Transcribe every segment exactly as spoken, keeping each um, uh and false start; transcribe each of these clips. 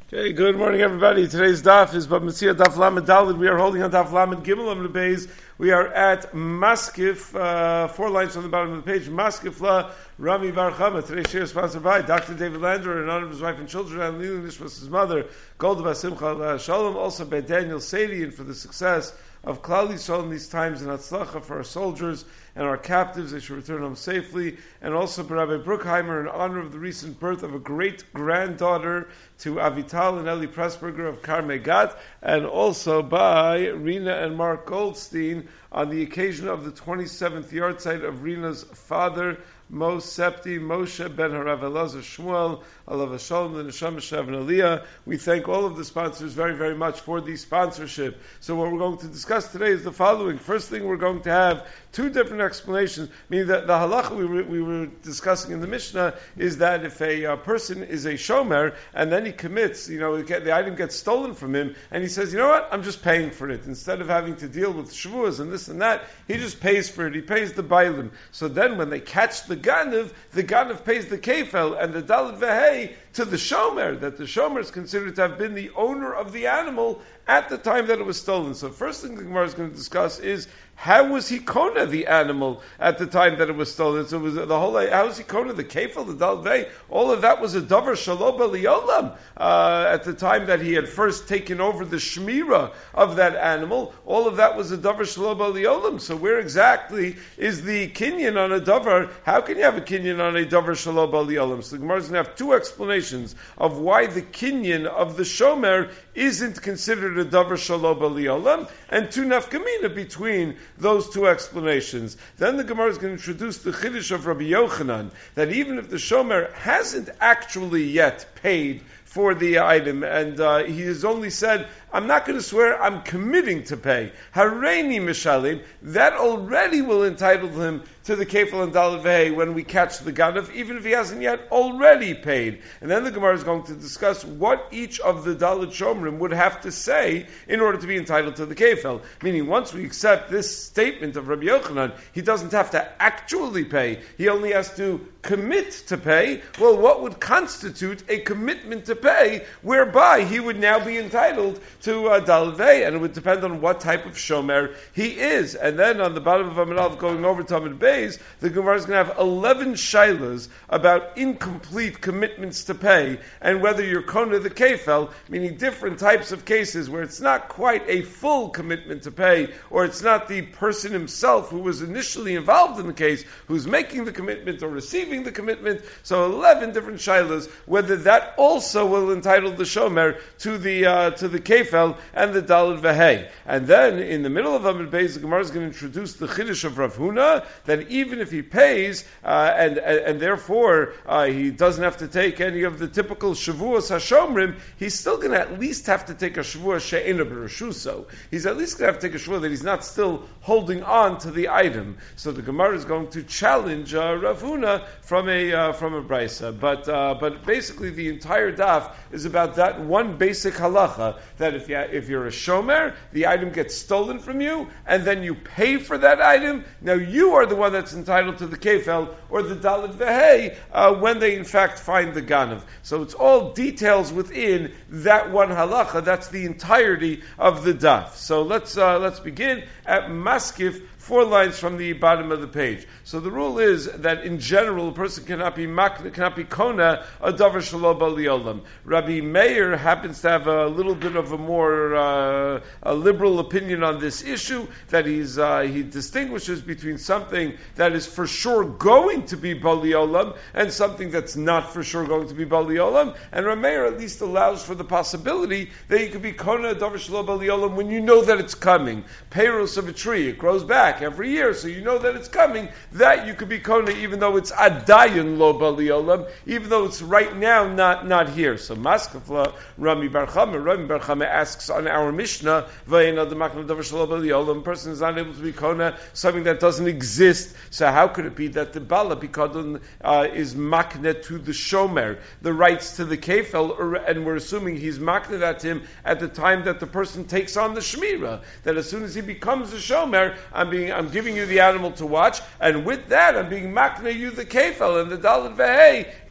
Okay, good morning, everybody. Today's daf is Bab Metzia Daf Lamed Daled. We are holding on Daf Lamed Gimel Amud Beis. We are at Maskif, uh, four lines from the bottom of the page. Maskif La Rami Bar Chama. Today's share is sponsored by Doctor David Lander in honor of his wife and children, and Lili Nishmas, his mother, Gold Basimcha Shalom. Also by Daniel Sadian for the success of Klal Yisrael in these times, and Hatzlacha for our soldiers and our captives. They should return home safely. And also by Rabbi Bruckheimer in honor of the recent birth of a great granddaughter to Avital and Eli Pressburger of Karmei Gat, and also by Rina and Mark Goldstein on the occasion of the twenty-seventh yahrzeit of Rina's father, Mos Septi Moshe ben Harav Elazar Shmuel Alav Shalom the Neshama Shav and Aliyah. We thank all of the sponsors very, very much for the sponsorship. So what we're going to discuss today is the following. First thing, we're going to have two different explanations. Meaning that the halacha we were, we were discussing in the Mishnah is that if a uh, person is a shomer and then he commits, you know, the item gets stolen from him, and he says, you know what, I'm just paying for it. Instead of having to deal with shavuos and this and that, he just pays for it. He pays the bailim. So then when they catch the ganav, the ganav pays the kefel and the dalet vehei to the shomer, that the shomer is considered to have been the owner of the animal at the time that it was stolen. So first thing the Gemara is going to discuss is, how was he kona the animal at the time that it was stolen? So it was the whole, how was he kona the kefil, the dalvei? All of that was a davar shaloba liyolam uh, at the time that he had first taken over the shmira of that animal. All of that was a davar shaloba liyolam. So where exactly is the kinyan on a davar? How can you have a kinyan on a davar shaloba liyolam? So the Gemara is going to have two explanations of why the kinyan of the shomer isn't considered a davar shaloba liyolam, and two nafkamina between those two explanations. Then the Gemara is going to introduce the chiddush of Rabbi Yochanan, that even if the shomer hasn't actually yet paid for the item, and uh, he has only said, I'm not going to swear, I'm committing to pay. Hareini mishalim, that already will entitle him to the kefil and dalet vehei when we catch the ganav, even if he hasn't yet already paid. And then the Gemara is going to discuss what each of the dalet shomrim would have to say in order to be entitled to the kefil. Meaning, once we accept this statement of Rabbi Yochanan, he doesn't have to actually pay, he only has to commit to pay. Well, what would constitute a commitment to pay, whereby he would now be entitled to uh, dalet vehei, and it would depend on what type of shomer he is. And then on the bottom of Amud Aleph, going over to Amud Beis, the Gemara is going to have eleven shailas about incomplete commitments to pay, and whether you're kona the kefel, meaning different types of cases where it's not quite a full commitment to pay, or it's not the person himself who was initially involved in the case who's making the commitment or receiving the commitment. So eleven different shailas, whether that also will entitle the shomer to the uh, to the kefel and the dalet vehei. And then in the middle of Amud Beis, the Gemara is going to introduce the chiddush of Rav Huna, that even if he pays uh, and, and and therefore uh, he doesn't have to take any of the typical shavuos hashomrim, he's still going to at least have to take a shavuos she'ena b'reshuso. He's at least going to have to take a shavuos that he's not still holding on to the item. So the Gemara is going to challenge uh, Rav Huna from a uh, from a brisa. But uh, but basically the entire daf is about that one basic halacha, that if you if you're a shomer, the item gets stolen from you, and then you pay for that item. Now you are the one that's entitled to the kefel or the dalet vehei uh, when they in fact find the ganav. So it's all details within that one halacha. That's the entirety of the daf. So let's uh, let's begin at Maskif, four lines from the bottom of the page. So the rule is that in general a person cannot be makna, cannot be kona a davar shelo ba liolam. Rabbi Meir happens to have a little bit of a more uh, a liberal opinion on this issue, that he's uh, he distinguishes between something that is for sure going to be ba liolam and something that's not for sure going to be ba liolam. And Rabbi Meir at least allows for the possibility that you could be kona a davar shelo ba liolam when you know that it's coming. Peiros of a tree, it grows back every year, so you know that it's coming, that you could be kona even though it's adayin lo baliolam, even though it's right now not, not here. So Maskafla Rami Bar Chama, Rami Bar Chama asks on our Mishnah, Vayina the makna davar shelo baliolam, person is not able to be kona something that doesn't exist. So how could it be that the bala pikadon uh, is makna to the shomer, the rights to the kefel, or, and we're assuming he's makna that to him at the time that the person takes on the shmira, that as soon as he becomes a shomer, I'm being I'm giving you the animal to watch, and with that I'm being makna you the kefel and the dalet vehei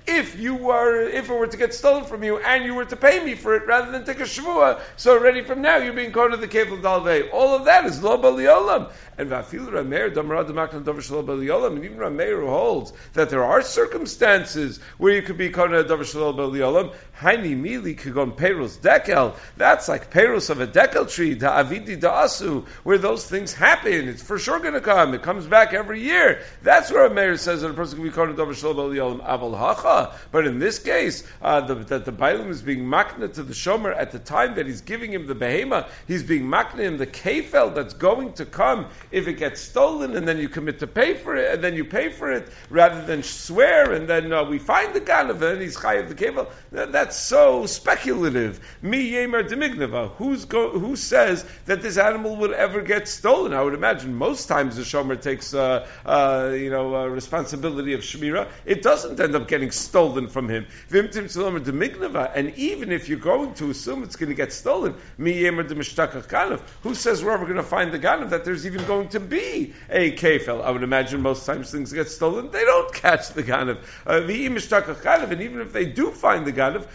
if you were, if it were to get stolen from you and you were to pay me for it rather than take a shvua, so already from now you're being called to the kefil dalvei. All of that is lo b'liolam. And vafilu Rameir damra demakna davar shelo b'liolam. And even Rameir who holds that there are circumstances where you could be called to davar shelo b'liolam. Haini mili kigon perus dekel. That's like perus of a dekel tree, da avidi da asu, where those things happen. It's for sure going to come. It comes back every year. That's where Rameir says that a person can be called to davar shelo b'liolam. Aval hacha. But in this case, uh, the, that the Bailam is being makna to the shomer at the time that he's giving him the behema, he's being makna him the kefel that's going to come if it gets stolen, and then you commit to pay for it, and then you pay for it, rather than swear, and then uh, we find the ganav, and then he's chayav the kefel. That, that's so speculative. Mi yemer demignava. Who's go, who says that this animal would ever get stolen? I would imagine most times the shomer takes uh, uh, you know uh, responsibility of shmira. It doesn't end up getting stolen from him. And even if you're going to assume it's going to get stolen, who says we're ever going to find the ganav that there's even going to be a kefel? I would imagine most times things get stolen, they don't catch the ganav. Uh, and even if they do find the ganav,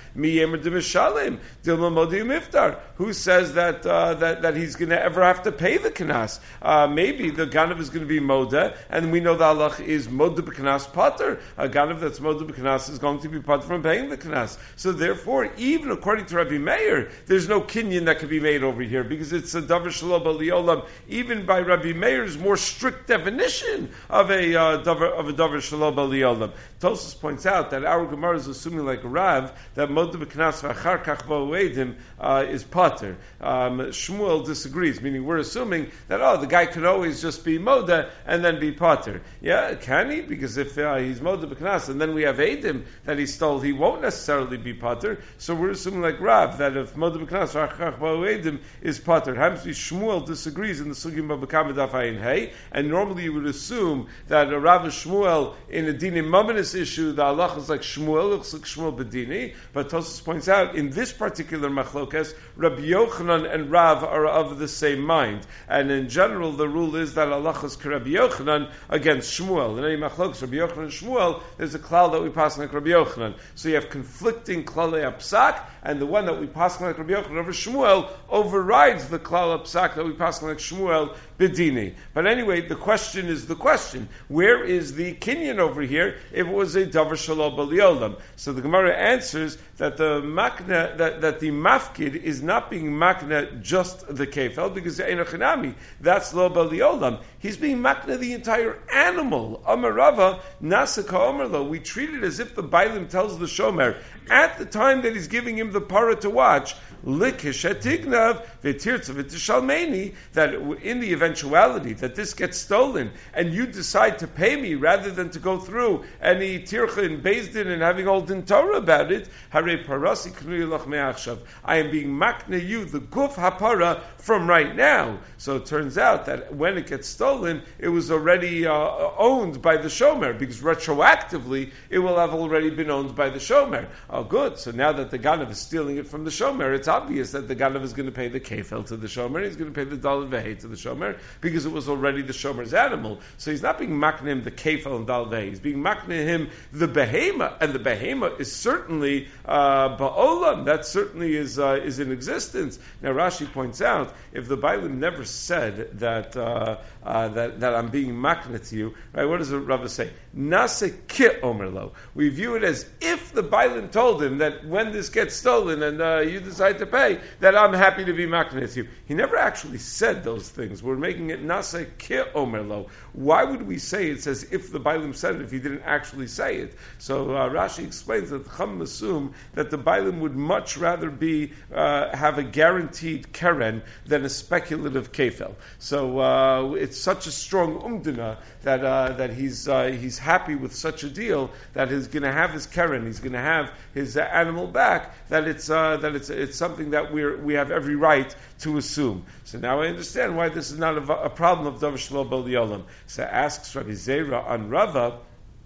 who says that uh, that that he's going to ever have to pay the kanas? Uh, maybe the ganav is going to be moda, and we know the halach is moda b'kanas pater. A ganav that's moda b'kanas is going to be pater from paying the kanas. So therefore, even according to Rabbi Meir, there's no kinyan that can be made over here because it's a davar shelo b'liolam. Even by Rabbi Meir's more strict definition of a uh, davar of a davar shelo b'liolam. Tosfos points out that our Gemara is assuming like Rav that moda b'kanas v'achar kach ba'oedim uh, is pater. Um, Shmuel disagrees, meaning we're assuming that oh the guy could always just be moda and then be pater. Yeah, can he? Because if uh, he's moda b'kanas and then we have edim that he stole, he won't necessarily be pater. So we're assuming like Rav that if moda b'kanas v'achar ba'oedim is pater. Hamsvi Shmuel disagrees in the sugim of B'kamid Daf Ayin Hey, and normally you would assume that a Rav Shmuel in a dinim mamanis issue the halach is like Shmuel, looks like Shmuel b'dini. But Tosfos points out in this particular machlokes, Rabbi Yochanan and Rav are of the same mind, and in general the rule is that halach is Rabbi Yochanan against Shmuel. In any machlokes, Rabbi Yochanan and Shmuel, there's a klal that we pass like Rabbi Yochanan. So you have conflicting klalei apsak, and the one that we pass like Rabbi Yochanan over Shmuel overrides the klal apsak that we pass like Shmuel b'dini. But anyway, the question is the question: where is the kinyan over here? If it was a davar shelo b'liolam, so the Gemara answers that the makna that, that the mafkid is not being makna just the kefel because einochinami that's lo b'liolam. He's being makna the entire animal. Amarava nasaka omerlo. We treat it as if the bailim tells the shomer at the time that he's giving him the para to watch, likish etignav v'tirtzav v'tishalmeni, that in the eventuality that this gets stolen and you decide to pay me rather than to go through any tircha in Beis Din and having all din Torah about it, hare parasi k'nui lach me'achshav. I am being makna you the guf hapara from right now. So it turns out that when it gets stolen, it was already uh, owned by the shomer because retroactively it will have already been owned by the shomer. Oh, good. So now that the ganav is stealing it from the shomer, it's obvious that the ganav is going to pay the kefel to the shomer. He's going to pay the dalad vehei to the shomer because it was already the shomer's animal. So he's not being makna him the kefel and dalad vehei. He's being makna him the behema, and the behema is certainly uh, ba'olam. That certainly is uh, is in existence. Now Rashi points out if the Bailim never said that uh, uh, that that I'm being makna to you, right? What does the Rava say? Nase ki omerlo. We view it as if the Bailim told him that when this gets stolen and uh, you decide to pay, that I'm happy to be makna to you. He never actually said those things. We're making it nase ki omerlo. Why would we say it says if the Bailim said it if he didn't actually say it? So uh, Rashi explains that Chum assume that the Bailim would much rather be uh, have a guaranteed keren than a speculative kefel. So uh, it's such a strong umdina that uh, that he's uh, he's happy with such a deal that he's going to have his keren, he's going to have his uh, animal back. That it's uh, that it's it's something that we we have every right to assume. So now I understand why this is not a, a problem of davar shelo b'liolam. So asks Rabbi Zera on Rava.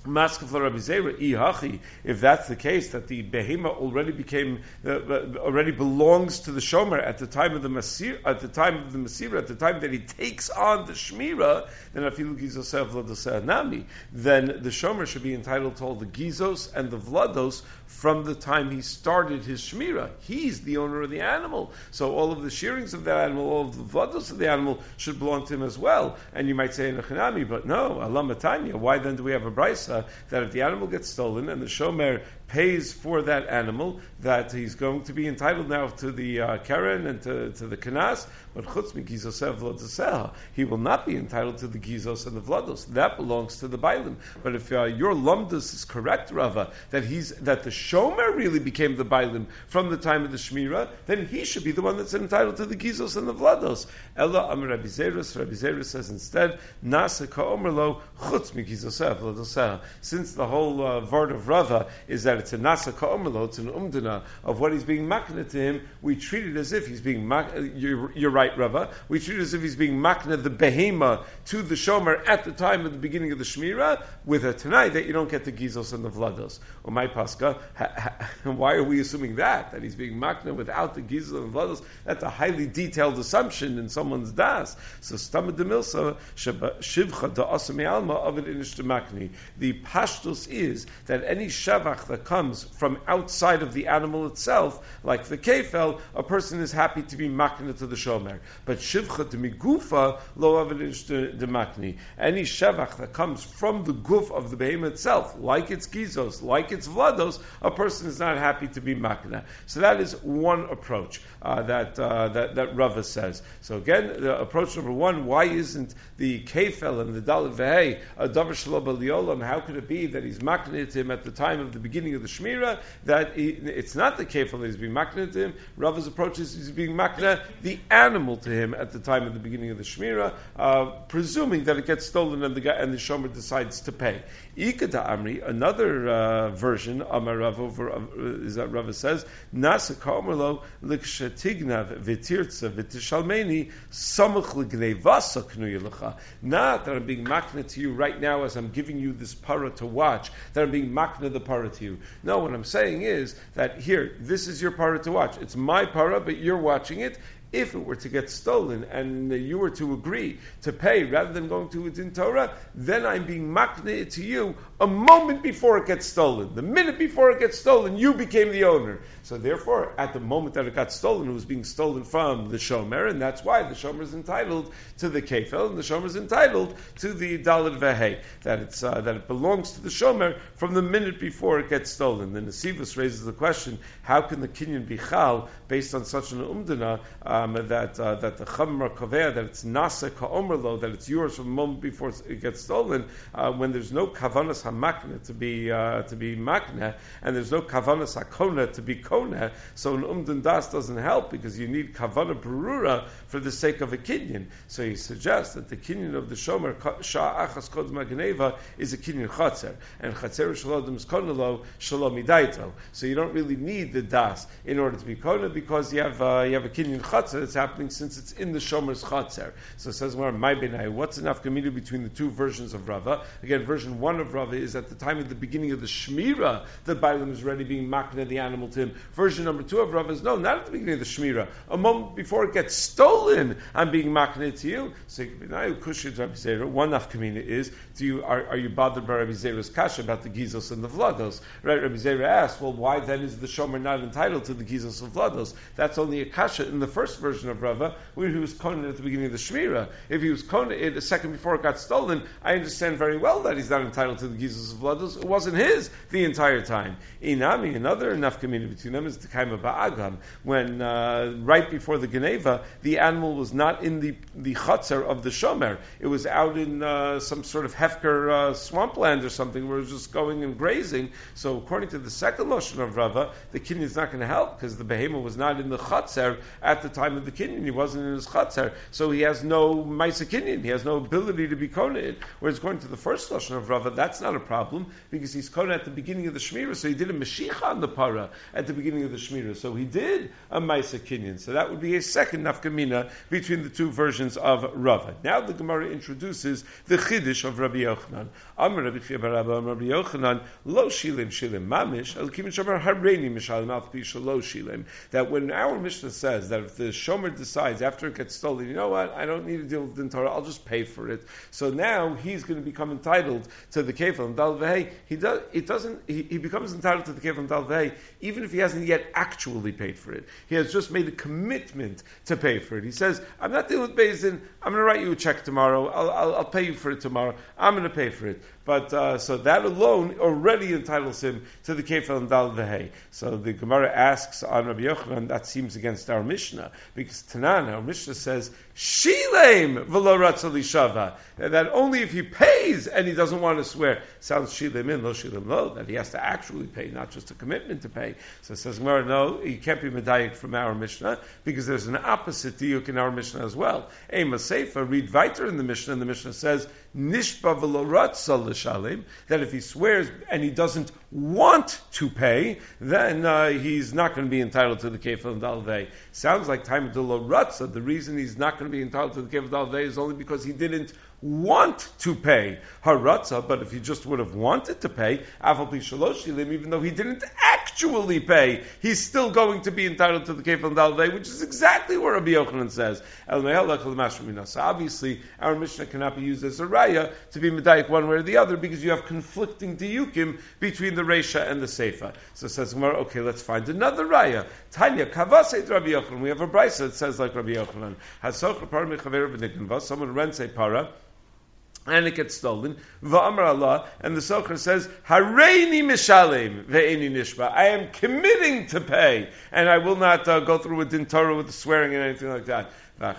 Maskef Rabbi Zera, ihachi. If that's the case, that the behema already became uh, already belongs to the shomer at the time of the masir, at the time of the masira, at the time that he takes on the shmira, then afilu gizos vlados nami. Then the shomer should be entitled to all the gizos and the vlados from the time he started his shmira. He's the owner of the animal, so all of the shearings of that animal, all of the vlados of the animal should belong to him as well. And you might say in a chanami, but no, Allah matanya. Why then do we have a brisa that if the animal gets stolen and the shomer pays for that animal, that he's going to be entitled now to the uh, keren and to, to the kanas, but chutz mi gizosev v'lodaseha, he will not be entitled to the gizos and the vlados. That belongs to the bailim. But if uh, your lumdus is correct, Rava, that he's that the shomer really became the bailim from the time of the shmira, then he should be the one that's entitled to the gizos and the vlados. Ella Amar Rabbi Zerus, Rabbi Zerus says instead, Nasa ka'omerlo chutz mi gizosev v'lodaseha. Since the whole uh, word of Rava is that it's a nasa ka'omerlo, it's an umdana of what he's being makna to him, we treat it as if he's being makna. You're, you're right, Rava. We treat it as if he's being makna the behema to the shomer at the time of the beginning of the shmira, with a tonight that you don't get the gizos and the vlados. Or my paska, ha, ha, why are we assuming that that he's being makna without the gizos and the vlados? That's a highly detailed assumption in someone's das. So stamad demilsa shivcha da asami alma of it inish makni. The pashtus is that any shavach that comes from outside of the animal itself, like the kefel, a person is happy to be makna to the shomer. But shivcha de migufa lo avinish de makni. Any shavach that comes from the guf of the behemoth itself, like its gizos, like its vlados, a person is not happy to be makna. So that is one approach uh, that, uh, that that Rava says. So again, the approach number one: why isn't the kefel and the dalet vehei a davar shelo b'liolam? How could it be that he's makna to him at the time of the beginning of the shmira? That he, it's not the kefel that he's being makna to him. Rava's approach is he's being makna the animal to him at the time of the beginning of the shmira, uh, presuming that it gets stolen and the guy and the shomer decides to pay. Ikata Amri, another uh, version Amar Rav over uh, is that Rava says Nasa Kamerlo Likshatignav Vitirtza Vitishalmeni Samach Lignevasa Knuyelacha. Not that I'm being makna to you right now as I'm giving you this para to watch, that I'm being makna the para to you. No, what I'm saying is that here, this is your para to watch. It's my para, but you're watching it. If it were to get stolen and you were to agree to pay rather than going to it in Torah, then I'm being makna to you a moment before it gets stolen. The minute before it gets stolen, you became the owner. So therefore, at the moment that it got stolen, it was being stolen from the shomer, and that's why the shomer is entitled to the kefel, and the shomer is entitled to the dalet vehei, that it's uh, that it belongs to the shomer from the minute before it gets stolen. The Nesivus raises the question: how can the kinyan be chal based on such an umdana? Uh, Um, that uh, that the chamra kovea, that it's nasa ka'omerlo, that it's yours from the moment before it gets stolen, uh, when there's no kavanas hamakna to be uh, to be makna, and there's no kavanas hakona to be kona, so an umdan das doesn't help because you need kavana berura for the sake of a kinyan. So he suggests that the kinyan of the shomer shah achas kodem hageneva is a kinyan chatzer, and chatzer shalom konelo shalom idaito. So you don't really need the das in order to be kona because you have uh, you have a kinyan chatzer that's happening since it's in the shomer's chatzer. So it says, "Well, my benai, what's enough community between the two versions of Rava?" Again, version one of Rava is at the time of the beginning of the shmira, the bailim is already being makna the animal to him. Version number two of Rava is no, not at the beginning of the shmira. A moment before it gets stolen, I'm being makna to you. So one nafkamina is: Do you are, are you bothered by Rabbi Zera's kasha about the gizos and the vlados? Right? Rabbi Zera asked, "Well, why then is the shomer not entitled to the gizos and vlados?" That's only a kasha in the first version of Rava, where he was kohen at the beginning of the shmira. If he was kohen a second before it got stolen, I understand very well that he's not entitled to the gizos of vlados. It wasn't his the entire time. Inami, another nafkamina between them is the kaima ba'agam, when uh, right before the geneva, the animal was not in the the chutzner of the shomer. It was out in uh, some sort of hefker uh, swampland or something where it was just going and grazing. So according to the second lashon of Rava, the kinyan is not going to help because the behemoth was not in the chutzner at the time time of the kinyan, he wasn't in his chatzar, so he has no ma'isa kinyan, he has no ability to be koneh. Whereas going to the first lashon of Rava, that's not a problem, because he's koneh at the beginning of the shmirah, so he did a meshicha on the para at the beginning of the shmirah, so he did a ma'isa kinyan. So that would be a second nafkamina between the two versions of Rava. Now the Gemara introduces the chiddush of Rabbi Yochanan. Amar Rabbi Chia bar Abba, Amar Rabbi Yochanan, lo shilim shilim mamish, el kimin shomer hareini mishalim al pi shelo shilim. That when our Mishnah says that if the shomer decides after it gets stolen, you know what, I don't need to deal with the Torah, I'll just pay for it. So now he's going to become entitled to the kefil and dal v'hei. He does. It doesn't. He, he becomes entitled to the kefil and dal v'hei even if he hasn't yet actually paid for it. He has just made a commitment to pay for it. He says, I'm not dealing with Beis Din, I'm going to write you a check tomorrow, I'll, I'll, I'll pay you for it tomorrow, I'm going to pay for it. But, uh, so that alone already entitles him to the kefil and dal v'hei. So the Gemara asks on Rabbi Yochanan, that seems against our Mishnah, because Tanan, our Mishnah says, Shilem v'lo ratza lishava, that only if he pays and he doesn't want to swear. Sounds Shilem in, lo Shilem lo, that he has to actually pay, not just a commitment to pay. So it says Gemara, no, you can't be medayik from our Mishnah, because there's an opposite diuk in our Mishnah as well. Ema Seifa, read weiter in the Mishnah, and the Mishnah says, Nishba v'lo ratza l'shalim, that if he swears and he doesn't want to pay, then uh, he's not going to be entitled to the kefil and dal v'hei. Sounds like time of the lo ratza. The reason he's not going to be entitled to the kefil and dal v'hei is only because he didn't want to pay haratza, but if he just would have wanted to pay, even though he didn't actually pay, he's still going to be entitled to the kefil and dal v'hei, which is exactly what Rabbi Yochanan says. So obviously, our Mishnah cannot be used as a raya to be medayik one way or the other, because you have conflicting diyukim between the reisha and the seifa. So it says, okay, let's find another raya. Tanya kavaseit Rabbi Yochanan. We have a brisa that says like Rabbi Yochanan. Someone rents a para, and it gets stolen. Va'amar Allah, and the socher says, Hareini mishalem ve'eni nishba. I am committing to pay, and I will not uh, go through with din Torah, with the swearing and anything like that. And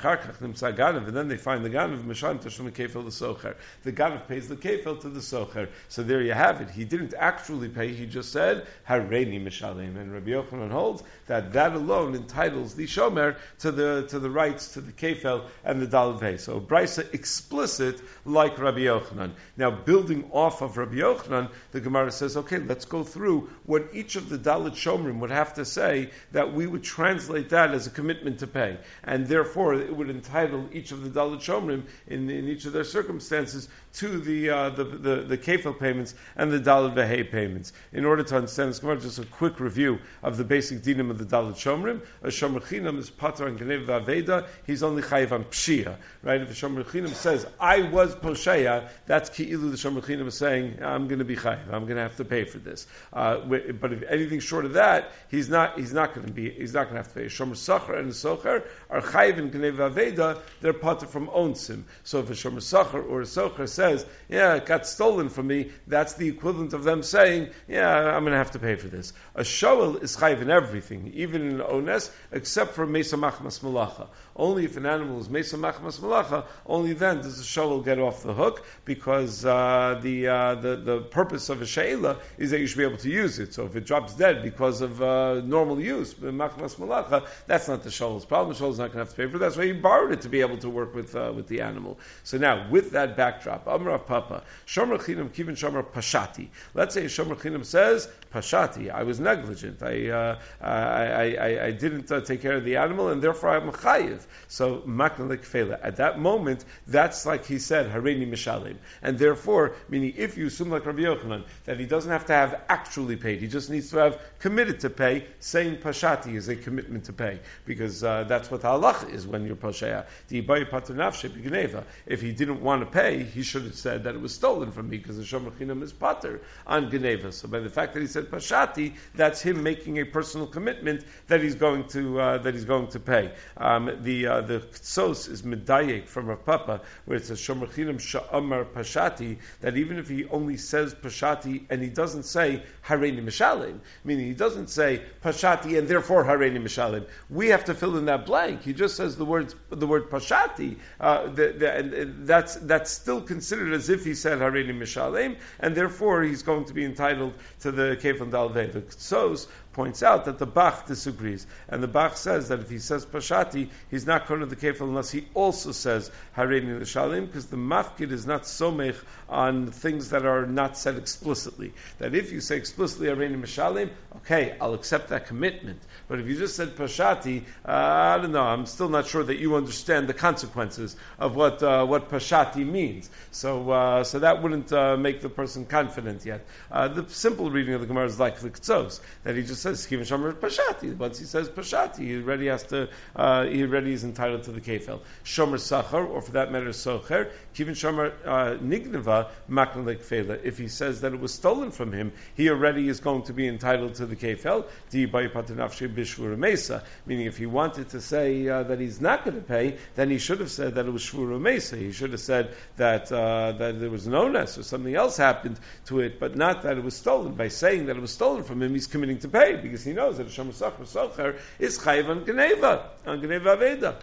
then they find the ganav mishalim tashum kefil the socher. The ganav pays the kefil to the socher. So there you have it. He didn't actually pay. He just said hareini mishalim. And Rabbi Yochanan holds that that alone entitles the shomer to the to the rights to the kefil and the dal v'hei. So brisa explicit like Rabbi Yochanan. Now building off of Rabbi Yochanan, the Gemara says, okay, let's go through what each of the dalit shomrim would have to say that we would translate that as a commitment to pay, and therefore it would entitle each of the dalit shomrim in, in each of their circumstances to the uh, the the, the kefil payments and the dalit v'hei payments. In order to understand this Gemara, just a quick review of the basic dinim of the dalit shomrim. A shomer chinam is pater on genev v'aveda. He's only chayiv on pshia. Right? If a shomer chinam says, I was posheya, that's ki'ilu the shomer chinam is saying, I'm going to be chayiv. I'm going to have to pay for this. Uh, but if anything short of that, he's not he's not going to be he's not going to have to pay. A shomer sacher and a socher are chayiv in genev v'aveda. They're pater from onsim. So if a shomer sacher or a socher says, yeah, it got stolen from me, that's the equivalent of them saying, yeah, I'm going to have to pay for this. A shoel is chayiv in everything, even in ones, except for mesa machmas malacha. Only if an animal is mesa machmas malacha, only then does the shoel get off the hook, because uh, the, uh, the the purpose of a sheila is that you should be able to use it. So if it drops dead because of uh, normal use, machmas malacha, that's not the shoel's problem. The shoel is not going to have to pay for it. That's why he borrowed it to be able to work with uh, with the animal. So now, with that backdrop, Amar Papa, Shomer Chinam Kivin Shomer Pashati. Let's say Shomer Chinam says, Pashati, I was negligent. I uh, I, I, I didn't uh, take care of the animal, and therefore I'm chayiv. So Maknalik Fela. At that moment, that's like he said, Hareini Mishalim. And therefore, meaning if you assume like Rabbi Yochanan, that he doesn't have to have actually paid, he just needs to have committed to pay, saying Pashati is a commitment to pay. Because uh, that's what the halach is when you're Posheya. If he didn't want to pay, he should have said that it was stolen from me, because the Shomer Chinam is pater on Geneva. So by the fact that he said Pashati, that's him making a personal commitment that he's going to uh, that he's going to pay. Um, the uh, the Ktsos is medayek from Rav Papa, where it says Shomer Chinam sha'amar Pashati, that even if he only says Pashati and he doesn't say Hareini Mishalim, meaning he doesn't say Pashati and therefore Hareini Mishalim, we have to fill in that blank. He just says the words the word Pashati. Uh, the, the, and that's that's still considered as if he said Hareini Mishalim, and therefore he's going to be entitled to the Kefil and Dal Vei. The Ktsos points out that the Bach disagrees. And the Bach says that if he says Pashati, he's not going to the kefil unless he also says Hareini L'Shalim, because the mafkid is not somech on things that are not said explicitly. That if you say explicitly Hareini L'Shalim, okay, I'll accept that commitment. But if you just said Pashati, uh, I don't know, I'm still not sure that you understand the consequences of what uh, what Pashati means. So uh, so that wouldn't uh, make the person confident yet. Uh, the simple reading of the Gemara is like the K'tzos, that he just says Kivin Shomer Pashati. Once he says Pashati, he already has to, uh, he already is entitled to the kefil. Shomer Sachar, or for that matter Socher, Kivin Shomer uh, Nigneva Makna Lekfela. If he says that it was stolen from him, he already is going to be entitled to the kefil. Di Bayi Patanafshe Bishvura Mesa. Meaning, if he wanted to say uh, that he's not going to pay, then he should have said that it was Shvura Mesa. He should have said that uh, that there was an onus or something else happened to it, but not that it was stolen. By saying that it was stolen from him, he's committing to pay, because he knows that a Shomer Sachar Socher is Chayiv on Geneva, on Geneva Aveda.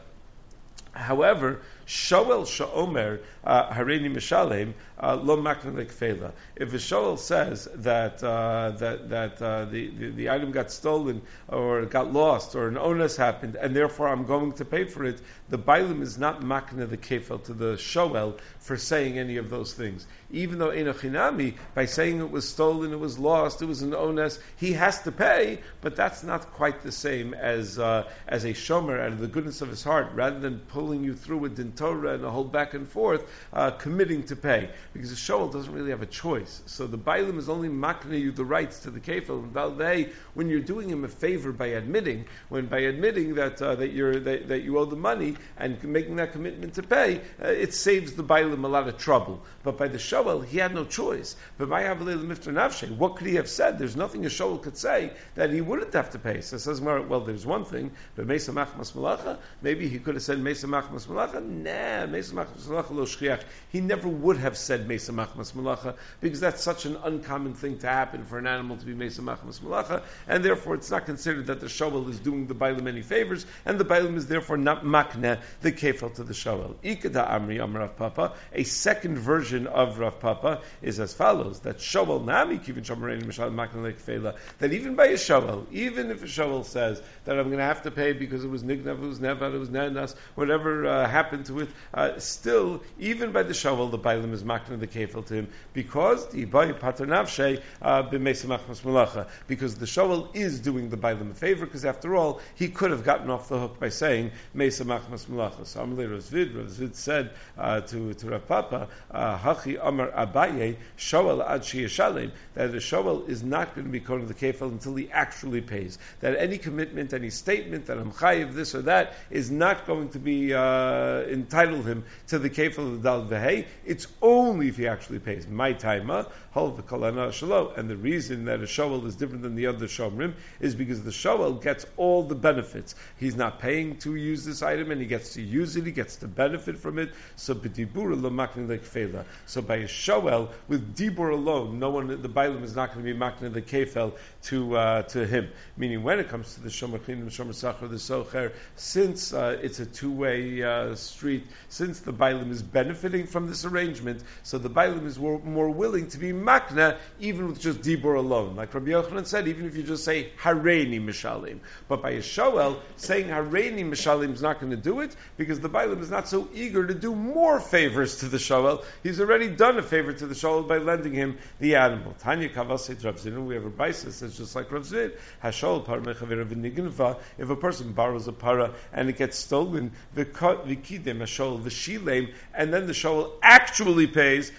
However, Shoel Sha'omer Hareini Mishalem Lo Makna Lekfela. If a Shoel says that uh, that that uh, the, the the item got stolen or got lost or an onus happened, and therefore I'm going to pay for it, the Bailim is not Makna the Kefel to the Shoel for saying any of those things. Even though Enochinami, by saying it was stolen, it was lost, it was an onus, he has to pay, but that's not quite the same as uh, as a Shomer out of the goodness of his heart, rather than pulling you through a din Torah and a whole back and forth, uh, committing to pay. Because the Shoel doesn't really have a choice. So the Bailim is only makna you the rights to the kefil. And Valdei, when you're doing him a favor by admitting, when by admitting that uh, that you're that, that you owe the money and making that commitment to pay, uh, it saves the Bailim a lot of trouble. But by the Shoel, he had no choice. But by Avalei Mifter Nafshe, what could he have said? There's nothing a Shoel could say that he wouldn't have to pay. So it says, well, there's one thing, but Mesa Machmas Malacha, maybe he could have said Mesa Machmas Malacha. Nah, Mesa Machmas Malacha lo shchiach. He never would have said Mesa Machmas Malacha, because that's such an uncommon thing to happen for an animal to be Mesa Machmas Malacha, and therefore it's not considered that the Shoel is doing the Bailim any favors, and the Bailim is therefore not makne the kefel to the Shoel. Ikada Amri Amr Rav Papa, a second version of Rav Papa is as follows: that Shoel Nami Kivin Shomerein Mishal Makne Lekfela, that even by a Shoel, even if a Shoel says that I'm going to have to pay because it was Nignav, it was Nevad, it was Nanas, whatever uh, happened to it, uh, still, even by the Shoel, the Bailim is makne the kefil to him, because the Ibai Pater Nafshe b'Meisa Machmas Malacha, because the Shoel is doing the Bailim a favor, because after all, he could have gotten off the hook by saying Meisa Machmas Malacha. So Amalei Rav Zvid, Rav Zvid said uh, to, to Rav Papa, Hachi Amar Abaye, Shoel Ad Sheyeshalem, that the Shoel is not going to be called the kefil until he actually pays. That any commitment, any statement that I'm chayiv this or that is not going to be uh, entitle him to the kefil of the Dal V'Hei. It's only if he actually pays. My taima, hol v'kolana shalo. And the reason that a Shoel is different than the other Shomrim is because the Shoel gets all the benefits. He's not paying to use this item, and he gets to use it, he gets to benefit from it. So b'dibur lo makne lekfela. So by a Shoel, with dibur alone, no one, the Bailim is not going to be makne the kefel to uh, to him. Meaning, when it comes to the Shomer Chinim, Shomer Sachar, the Socher, since uh, it's a two-way uh, street, since the Bailim is benefiting from this arrangement, so the Bailim is more, more willing to be makna even with just dibur alone. Like Rabbi Yochanan said, even if you just say Hareini Mishalim. But by a Shoel, saying Hareini Mishalim is not going to do it, because the Bailim is not so eager to do more favors to the Shoel. He's already done a favor to the Shoel by lending him the animal. Tanya Kavasei Rav Zid, we have a baisa that says just like Rav Zid, Hashol Par Mechavera V'Nignva, if a person borrows a para and it gets stolen, V'Kidem Hashol V'Shilem, and then the Shoel actually pays,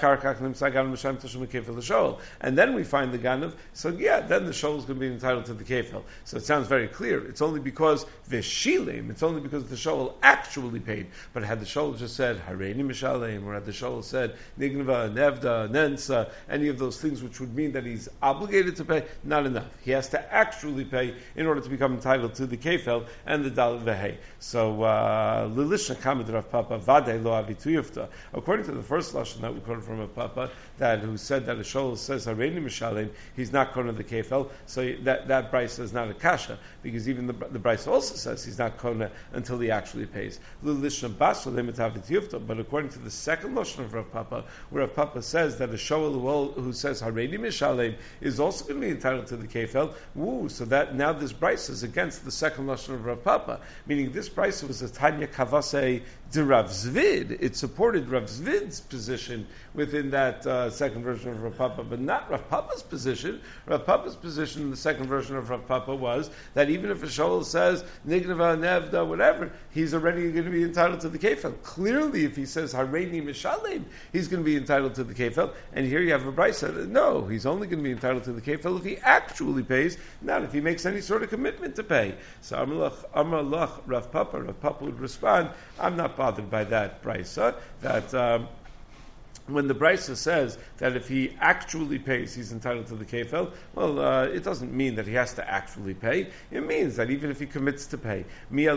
and then we find the Ganav, so yeah, then the Shoel is going to be entitled to the kefil. So it sounds very clear. It's only because V'Shilem, it's only because the Shoel actually paid. But had the Shoel just said Hareini Mishalem, or had the Shoel said Nignva, Nevda, Nensa, any of those things which would mean that he's obligated to pay, not enough. He has to actually pay in order to become entitled to the kefil and the Dal V'Hei. So Lilishna Tamid Rav Papa Vadei Lo Avituyufta. According to the first lashon that we quoted from Rav Papa, that who said that a shoal says Hareini Mishalem, he's not kona the kefel. So that that brisa is not a kasha, because even the the brisa also says he's not kona until he actually pays. But according to the second lashon of Rav Papa, where Rav Papa says that a shoal who, who says Hareini Mishalem is also going to be entitled to the kefel. Woo! So that now this brisa is against the second lashon of Rav Papa, meaning this brisa was a Tanya Kavase de Rav Zvid. It supported Rav Zvid's position within that uh, second version of Rav Papa, but not Rav Papa's position. Rav Papa's position in the second version of Rav Papa was that even if a shoal says Nignava, Nevda, whatever, he's already going to be entitled to the kefel. Clearly, if he says Hareini Mishalem, he's going to be entitled to the kefel. And here you have a brisa. No, he's only going to be entitled to the kefel if he actually pays, not if he makes any sort of commitment to pay. So Amar Lach, Rav Papa, Rav Papa would respond, I'm not bothered by that brisa, that um, when the brisa says that if he actually pays, he's entitled to the kefel, well, uh, it doesn't mean that he has to actually pay. It means that even if he commits to pay.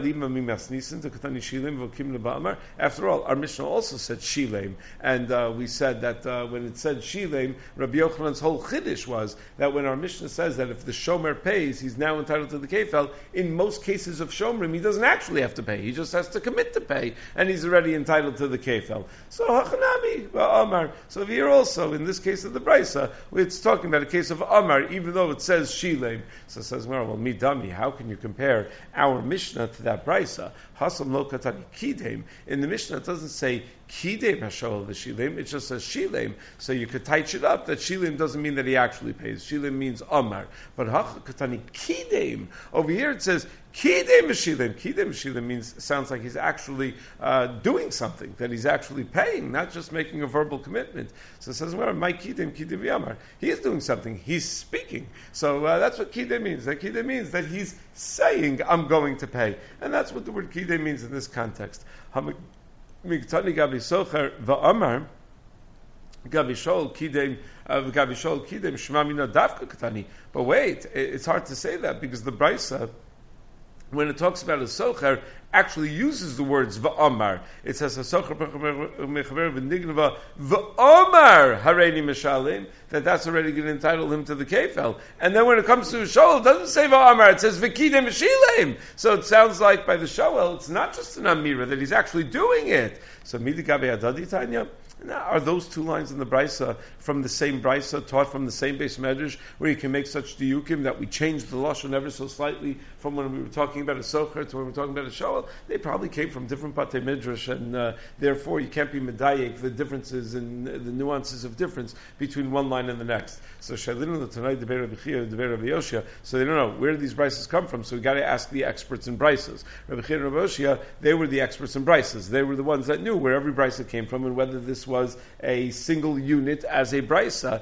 After all, our Mishnah also said shilem, and uh, we said that uh, when it said shilem, Rabbi Yochanan's whole chiddush was that when our Mishnah says that if the shomer pays, he's now entitled to the kefel, in most cases of shomrim, he doesn't actually have to pay. He just has to commit to pay, and he's already entitled to the kefel. So, hachanami, well, Amar. So here also, in this case of the Brisa, it's talking about a case of Amar, even though it says Shilem. So it says, well, me dummy, how can you compare our Mishnah to that Brisa? Hasam lo katani kidem. In the Mishnah, it doesn't say kidem hashol v'shilem, it just says shilem. So you could tighten it up that shilem doesn't mean that he actually pays. Shilem means Amar. But hacha katani kidem. Over here it says Kidem Shilem. Kidem Shilem means, sounds like he's actually uh, doing something, that he's actually paying, not just making a verbal commitment. So it says, well, my Kidem, Kidem Yamar. He is doing something. He's speaking. So uh, that's what Kidem means. That Kidem means that he's saying, I'm going to pay. And that's what the word Kidem means in this context. Migtani Gabi Socher Va'amar Gabi Shol Kidem Gabi Shol Kidem Shema Mina Davka Katani. But wait, it's hard to say that because the Brisa, when it talks about a socher, actually uses the words va'amar. It says a socher mechaver v'nignava va'amar hareini mishalim, that that's already going to entitle him to the kefel. And then when it comes to a shoel, it doesn't say va'amar, it says v'kidem mishilim. So it sounds like by the shoel, it's not just an amira, that he's actually doing it. So midikabe adadi tanya. Now, are those two lines in the Brisa from the same Brisa, taught from the same base medrash, where you can make such diukim that we changed the lashon ever so slightly from when we were talking about a socher to when we were talking about a shoel? They probably came from different patei midrash, and uh, therefore you can't be medayek the differences and the nuances of difference between one line and the next. So shalinu l'tanai deber Rabbi Chia, deber Rabbi Yoshia. So they don't know where do these Brisas come from. So we got to ask the experts in Brisas. Rabbi Chia and Rabbi Yoshia, they were the experts in Brisas. They were the ones that knew where every Brisa came from and whether this was a single unit as a brisa.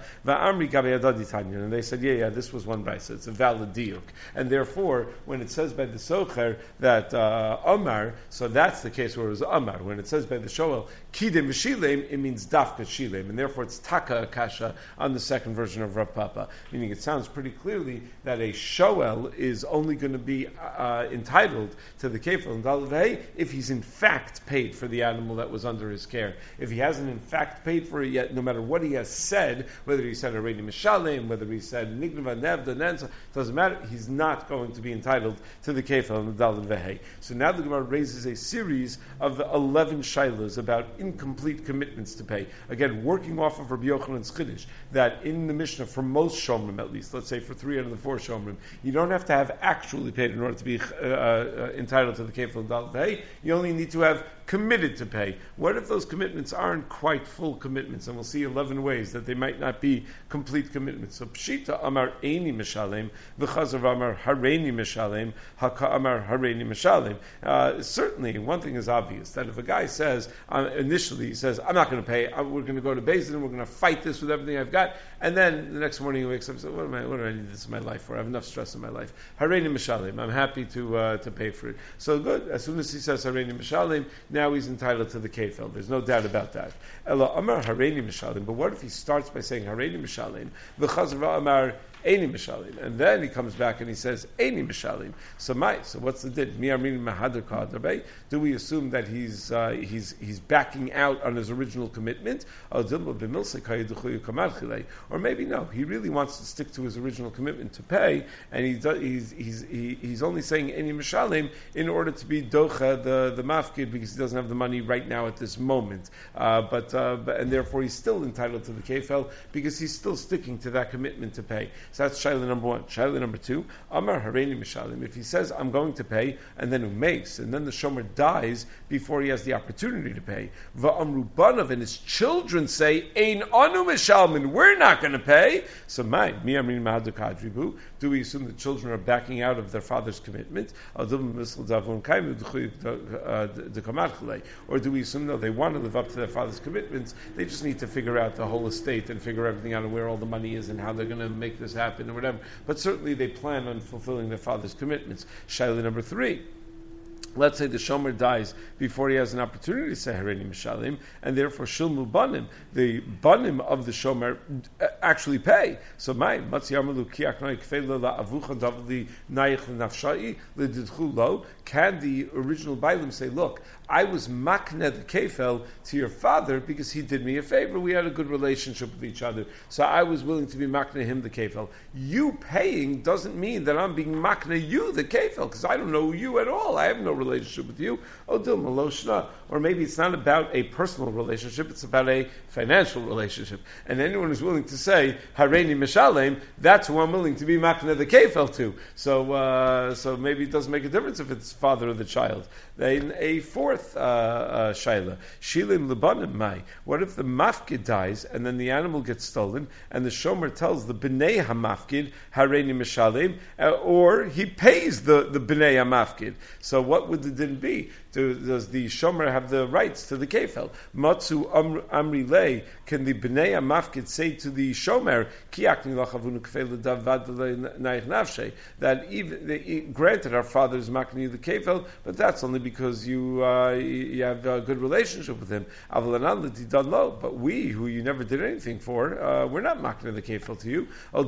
And they said, yeah, yeah, this was one brisa. It's a valid diuk. And therefore, when it says by the socher that uh, Amar, so that's the case where it was Amar. When it says by the shoel, Kidem v'shilem, it means dafka shilem. And therefore, it's taka akasha on the second version of Rav Papa. Meaning it sounds pretty clearly that a shoel is only going to be uh, entitled to the kefil and dalavei if he's in fact paid for the animal that was under his care. If he hasn't in fact paid for it yet, no matter what he has said, whether he said Hareini Mishalem, whether he said Nignava, Nevda, Nensa, doesn't matter, he's not going to be entitled to the Kefel and the Daled Vehei. So now the Gemara raises a series of eleven shaylas about incomplete commitments to pay. Again, working off of Rabbi Yochanan's Chiddush, that in the Mishnah, for most Shomrim at least, let's say for three out of the four Shomrim, you don't have to have actually paid in order to be uh, uh, entitled to the Kefel and Daled Vehei. You only need to have committed to pay. What if those commitments aren't quite full commitments? And we'll see eleven ways that they might not be complete commitments. So Pshita Amar Eini Mishalem, V'chazav Amar Hareini Mishalem, Haka Amar Hareini Mishalem. Uh, certainly, one thing is obvious, that if a guy says, uh, initially he says, I'm not going to pay, I'm, we're going to go to Beis Din, we're going to fight this with everything I've got, and then the next morning he wakes up and says, what, am I, what do I need this in my life for? I have enough stress in my life. Hareini Mishalem, I'm happy to uh, to pay for it. So good, as soon as he says Hareini Mishalem, now he's entitled to the kefel. There's no doubt about that. Ela Amar Hareini Mishalem. But what if he starts by saying Hareini Mishalem? V'chazra Amar Eini Mishalim. And then he comes back and he says, Eini Mishalim. So my, so what's the din? Mi Amrin Mahadar Kadarbe. Do we assume that he's uh, he's he's backing out on his original commitment? Or maybe no, he really wants to stick to his original commitment to pay, and he does, he's he's he, he's only saying Eini Mishalim in order to be docha the the mafkid because he doesn't have the money right now at this moment. Uh, but, uh, but and therefore he's still entitled to the kefel because he's still sticking to that commitment to pay. So that's shaila number one. Shaila number two, Amar Hareini Mishalim. If he says I'm going to pay and then umeis, and then the shomer dies before he has the opportunity to pay, va'amru banav, and his children say Ein anu mishalmin, we're not going to pay. So my mi amrin mahadu kadribu. Do we assume the children are backing out of their father's commitment? Or do we assume no, they want to live up to their father's commitments? They just need to figure out the whole estate and figure everything out and where all the money is and how they're going to make this happen or whatever. But certainly they plan on fulfilling their father's commitments. Shaila number three. Let's say the shomer dies before he has an opportunity to say Hareini Mishalim, and therefore Shilmu Banim, the Banim of the shomer, actually pay. So my Matziyamalu Kiak Noy Kfeila La Avucha Davli Naich Nafshai Lididchu Lo. Can the original Bailim say, look, I was makne the kefel to your father because he did me a favor. We had a good relationship with each other, so I was willing to be makne him the kefel. You paying doesn't mean that I'm being makne you the kefel because I don't know you at all. I have no relationship with you. Odil Maloshna. Or maybe it's not about a personal relationship, it's about a financial relationship. And anyone who's willing to say, Hareini Mishalem, that's who I'm willing to be makna the kefel to. So, uh, so maybe it doesn't make a difference if it's father or the child. Then a fourth uh, uh, shaila, shilim lebanim mai. What if the mafkid dies and then the animal gets stolen, and the shomer tells the bnei hamafkid hareini mishalim, uh, or he pays the the bnei hamafkid? So what would the din be? Do, does the shomer have the rights to the kefel? Matzu amri lei. Can the bnei hamafkid say to the shomer, kiakni lachavunu kefel davad naich nafshe, that even the, granted our father is makni the kefel, but that's only because you uh, you have a good relationship with him. But we, who you never did anything for, uh, we're not makni the kefel to you. Or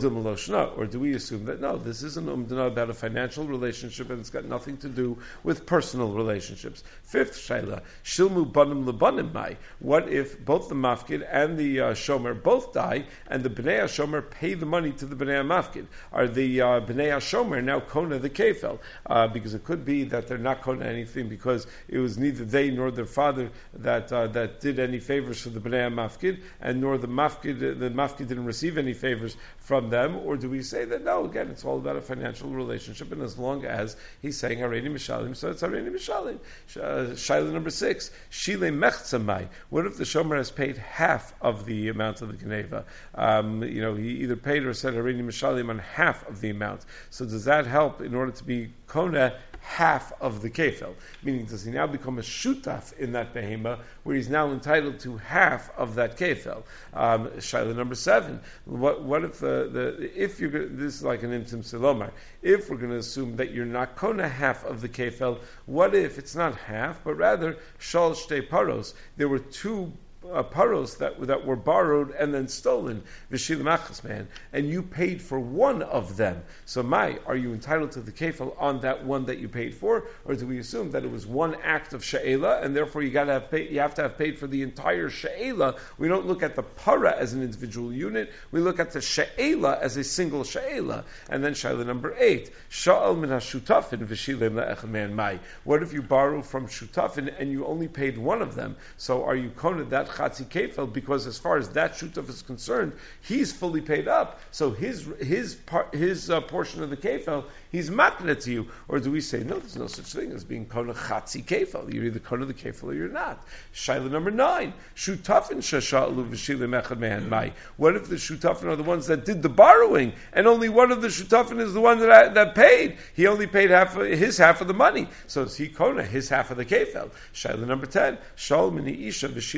do we assume that no, this isn't umdana about a financial relationship and it's got nothing to do with personal relationships? Fifth shaila, shilmu banim lebanim mai. What if both the mafkid and the uh, shomer both die, and the bnei shomer pay the money to the bnei mafkid? Are the uh, bnei shomer now kona the kefel? Uh, because it could be that they're not kona anything because it was neither they nor their father that uh, that did any favors for the bnei mafkid, and nor the mafkid the mafkid didn't receive any favors from them. Or do we say that no? Again, it's all about a financial relationship, and as long as he's saying Hareini Mishalim, so it's Hareini Mishalim. Uh, Shaila number six, Shile Mechzamai. What if the shomer has paid half of the amount of the Geneva? Um, you know, he either paid or said Hareini Mishalim on half of the amount. So does that help in order to be Kona half of the kefel? Meaning, does he now become a shutaf in that behema, where he's now entitled to half of that kefel? Um, Shaila number seven. What, what if the, the if you're gonna, this is like an intim silomar. If we're going to assume that you're not kona half of the kefel, what if it's not half, but rather shal shtei paros? There were two Uh, paros that that were borrowed and then stolen, v'shil machas man, and you paid for one of them. So, my, are you entitled to the kefil on that one that you paid for, or do we assume that it was one act of she'ela, and therefore you got to have paid, you have to have paid for the entire she'ela? We don't look at the para as an individual unit; we look at the she'ela as a single she'ela. And then she'ela number eight, sha'al min hashutafin v'shilem la'echad man mai. What if you borrow from shutafin and you only paid one of them? So, are you koned that Chatzi Kefel, because as far as that shutaf is concerned, he's fully paid up. So his his part, his uh, portion of the Kefel, he's makna to you. Or do we say, no, there's no such thing as being kona Chatzi Kefel. You're either kona the Kefel or you're not. Shaila number nine, Shutafin shasha'alu v'shilim echad me'an mai. What if the Shutafin are the ones that did the borrowing, and only one of the Shutafin is the one that I, that paid? He only paid half of, his half of the money. So is he kona his half of the Kefel? Shaila number ten, Shal mini isha v'shilim l'bayim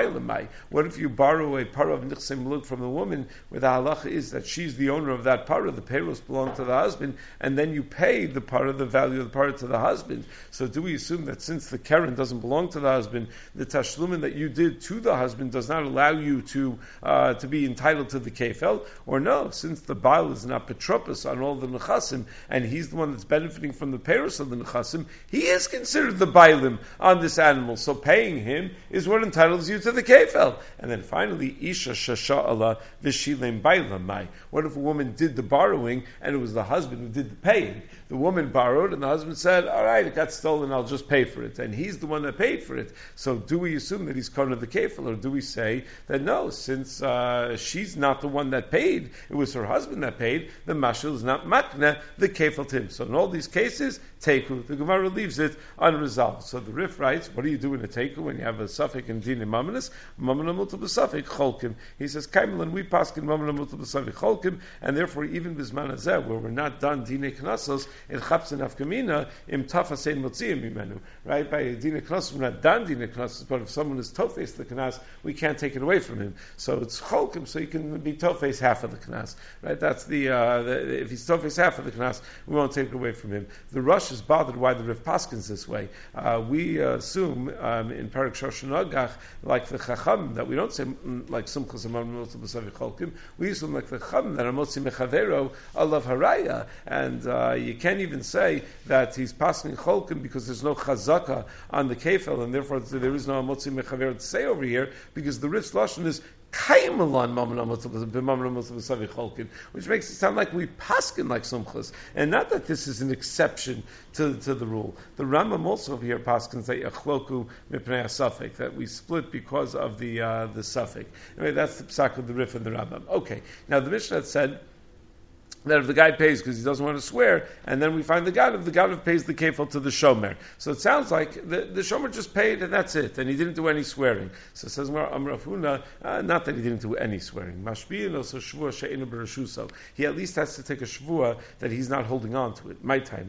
bailamai. What if you borrow a para of nichsei muluk from the woman, where the halacha is that she's the owner of that para, the payros belong to the husband, and then you pay the para, the value of the para to the husband. So do we assume that since the keren doesn't belong to the husband, the tashlumin that you did to the husband does not allow you to uh, to be entitled to the kefel? Or no, since the baal is not petropus on all the nechasim, and he's the one that's benefiting from the payros of the nechasim, he is considered the bailim on this animal. So paying him is what entitles you to the kefel. And then finally, isha shasha'ala v'shilem bailam mai. What if a woman did the borrowing and it was the husband who did the paying? The woman borrowed and the husband said, all right, it got stolen, I'll just pay for it. And he's the one that paid for it. So do we assume that he's kind of the kefil, or do we say that no, since uh, she's not the one that paid, it was her husband that paid, the mashal is not makna, the kefil to him. So in all these cases, teku, the Gemara leaves it unresolved. So the Rif writes, what do you do in a teku when you have a suffik in din mamanis? Mamana multiple suffik cholkim. He says, kaimelan, we paskin mamana multiple suffik cholkim, and therefore even bisman azeh, where we're not done dine knasos, in chapsin afkamina, im tafasein motziyim imenu. Right? By dine knasos, we're not done dine knasos, but if someone is tofes the knas, we can't take it away from him. So it's cholkim, so you can be tofes half of the knas. Right? That's the, uh, the if he's tofes half of the knas, we won't take it away from him. The Rush is bothered why the Rif paskins this way. Uh, we uh, assume um, in Parak Shoshan Agach, like the Chacham, that we don't say mm, like Sumchas Amam Motzim B'Savi Cholkim. We assume like the Chacham that Amotzi Mechavero Alav Haraya, and uh, you can't even say that he's passing Cholkim because there's no Chazaka on the Kefel, and therefore there is no Amotzi Mechavero to say over here, because the Rif's lashon is which makes it sound like we paskin like sumchas, and not that this is an exception to, to the rule. The Rambam also over here paskins say achloku mipnei asafek, that we split because of the uh, the suffix. Anyway, that's the psak of the Rif and the Rambam. Okay, now the Mishnah said that if the guy pays because he doesn't want to swear, and then we find the Gadav, the Gadav pays the kefil to the Shomer. So it sounds like the, the Shomer just paid and that's it, and he didn't do any swearing. So it says, Amar Afuna, uh, not that he didn't do any swearing. Mashbiyin also shvua she'enu b'rashuso. He at least has to take a shvua that he's not holding on to it. My time,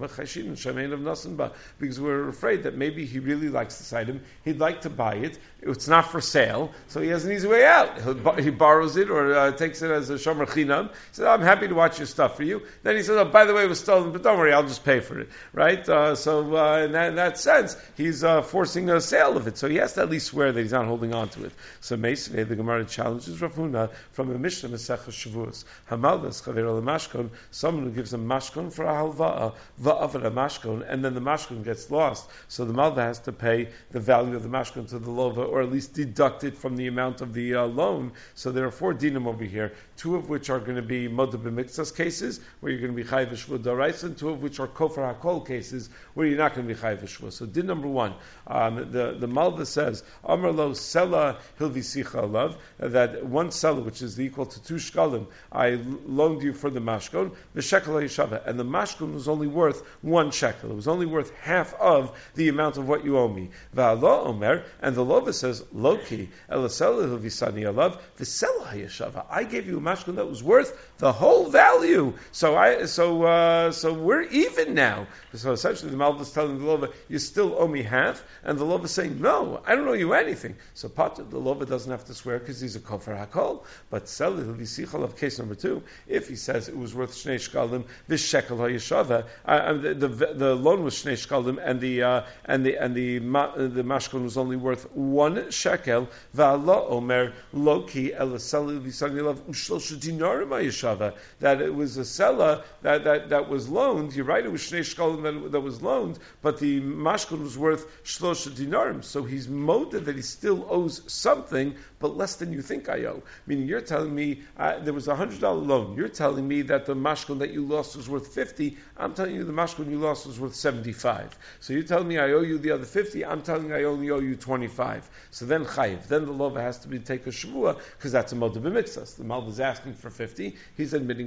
because we're afraid that maybe he really likes this item, he'd like to buy it, it's not for sale, so he has an easy way out. He'll, he borrows it or uh, takes it as a Shomer Chinam. He says, I'm happy to watch your stuff for you. Then he says, oh, by the way, it was stolen, but don't worry, I'll just pay for it. Right? Uh, so uh, in, that, in that sense, he's uh, forcing a sale of it. So he has to at least swear that he's not holding on to it. So Meisvei, the Gemara challenges Rav Huna from a Mishnah Masechah Shavuos. Hamaldas Chaver Mashkon, someone who gives a mashkon for a halva'a, va'avar a mashkon, and then the mashkon gets lost. So the Malva has to pay the value of the mashkon to the lova, or at least deduct it from the amount of the uh, loan. So there are four dinim over here, two of which are going to be Moda B'Miktzas cases, where you're going to be Chai V'Shvua D'Oraisa, and two of which are Kofar HaKol cases, where you're not going to be Chai V'Shvua. So din number one, um, the, the Malva says, Amar Lo Sela Hilvisicha Alav, that one Sela, which is equal to two shkalim, I loaned you for the mashkon, the shekel HaYeshava, and the mashkon was only worth one shekel. It was only worth half of the amount of what you owe me. Va'alo Omer, and the Lova says, Loki, Elasela Hilvisani Alav, the Sela HaYeshava. I gave you a mashkon that was worth the whole value. So I, so, uh, so we're even now. So essentially the Malva is telling the Lova, you still owe me half, and the Lova is saying, no, I don't owe you anything. So Pata, the Lova doesn't have to swear because he's a Kofar HaKol, but Sela Hilvisichal of case number two, if he says it was worth Shnei Shkalim, this shekel HaYeshava, uh, the, the the loan was Shnei Shkalim, and the uh, and the and the ma, the mashkon was only worth one shekel. Va'ala Omer Loki Elasela Hilvisani Alav Ushlosha Dinarim HaYeshava, that it was a Sela that, that, that was loaned. You're right, it was Shnei Shkalim that, that was loaned, but the mashkon was worth Shlosha Dinarim. So he's moded that he still owes something, but less than you think I owe. Meaning you're telling me uh, there was a hundred dollar loan. You're telling me that the mashkon that you lost was worth fifty. I'm telling you the mashkon you lost was worth seventy-five. So you're telling me I owe you the other fifty. I'm telling you I only owe you twenty-five. So then chayiv. Then the lova has to be take a shvua because that's a moda b'mitzvah. The malva is asking for fifty. He's admitting to twenty-five.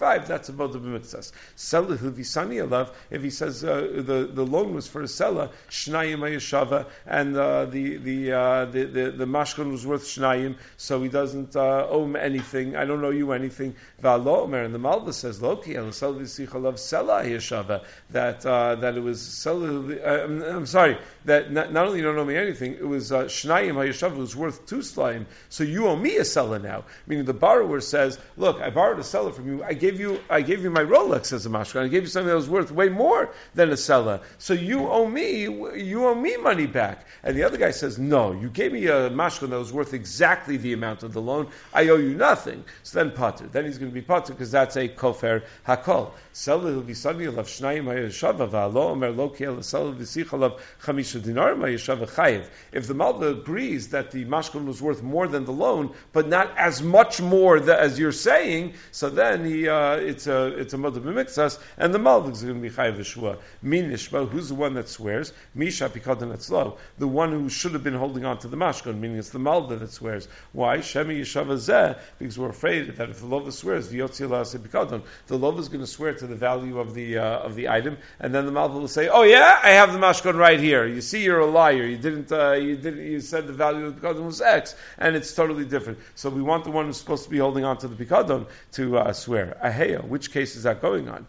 five, that's a Moda B'Mitzas. Selah Hilvisani Alav, if he says uh, the, the loan was for a Selah, Shnayim Hayashava, and uh, the, the, uh, the, the, the Mashkon was worth Shnayim, so he doesn't uh, owe him anything, I don't owe you anything. V'alo Omer, and the Malva says, Loki, and Selah V'Sicha Alav Selah Hayashava, that, uh, that it was Selah, uh, I'm, I'm sorry, that not, not only you don't owe me anything, it was uh, Shnayim Hayashava, it was worth two Slayim, so you owe me a Selah now. Meaning the borrower says, look, I borrowed a Selah from you, I gave you I gave you my Rolex as a mashkan, I gave you something that was worth way more than a Selah, so you owe me, you owe me money back. And the other guy says, no, you gave me a mashkan that was worth exactly the amount of the loan, I owe you nothing. So then pater, then he's going to be pater because that's a kofer hakol. Selah v'sani alav shnayim hayashava v'alo omer lo kiel selah v'sich alav chamisha dinar hayashava chayiv. If the Malva agrees that the mashkan was worth more than the loan, but not as much more that, as you're saying, so then he uh, it's a it's a Moda B'Mitzas, and the Malva is going to be chayiv v'shua. Min nishma, who's the one that swears? Misha pikadon etzlo, the one who should have been holding on to the mashkan, meaning it's the Malva that swears. Why? Shemi yeshava zeh, because we're afraid that if the Lova swears, v'yotzi la'aseh pikadon, the Lova is going to swear to the value of the uh, of the item, and then the Malva will say, oh yeah, I have the mashkan right here. You see, you're a liar. You didn't uh, you didn't you said the value of the pikadon was X, and it's totally different. So we want the one who's supposed to be holding on to the pikadon to uh, swear. Aheya, which case is that going on?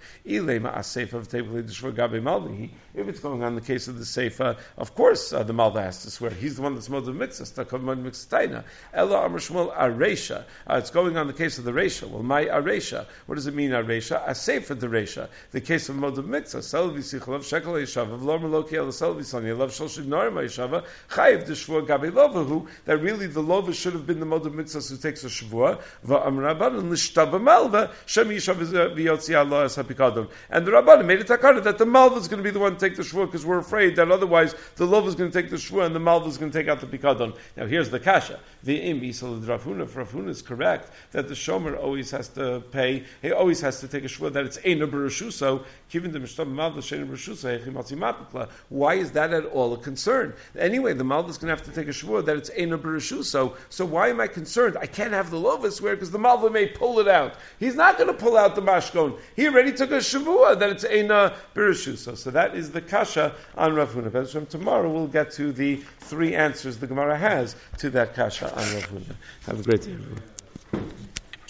If it's going on in the case of the Seifa, of course uh, the Malva has to swear. He's the one that's Moda B'Mitzas. Ella Amar Shmuel Aresha. It's going on the case of the Resha. Well, my Aresha. What does it mean, Aresha? A Seifa the Resha. The case of Moda B'Mitzas. Selvi Sichalav Shekel Yeshava. V'lo Meloki El Selvi Sani. Elav Shloshim Norim Yeshava. Chayiv Deshvua Gabi Lovahu. That really the Lova should have been the Moda B'Mitzas who takes a Shavua. V'Amar Rabbanan L'Shtava Malva. Shem Yeshav V'Yotzi Allah Es HaPikadon. And the Rabbanan made a takana that the Malva is going to be the one to take the Shavua because we're afraid that otherwise the Lova is going to take the Shavua and the Malva is going to take out the Pikadon. Now here's the kasha. The imbi, so the Rav Huna, if Rav Huna is correct that the Shomer always has to pay, he always has to take a Shavua that it's Eina B'Rashuso, given the Mishtab Malva Sheina B'Rashuso, Hechimatzi Mapikla. Why is that at all a concern? Anyway, the Malva is going to have to take a Shavua that it's Eina B'Rashuso, so why am I concerned? I can't have the Lova swear because the Malva may pull it out. He's not going to pull out the Mashkon. He already took a Shavua that it's Eina B'Rashuso. So that is the kasha on Rav Huna. From tomorrow we'll get to the three answers the Gemara has to that kasha on Rav Huna. Have a great day, everyone.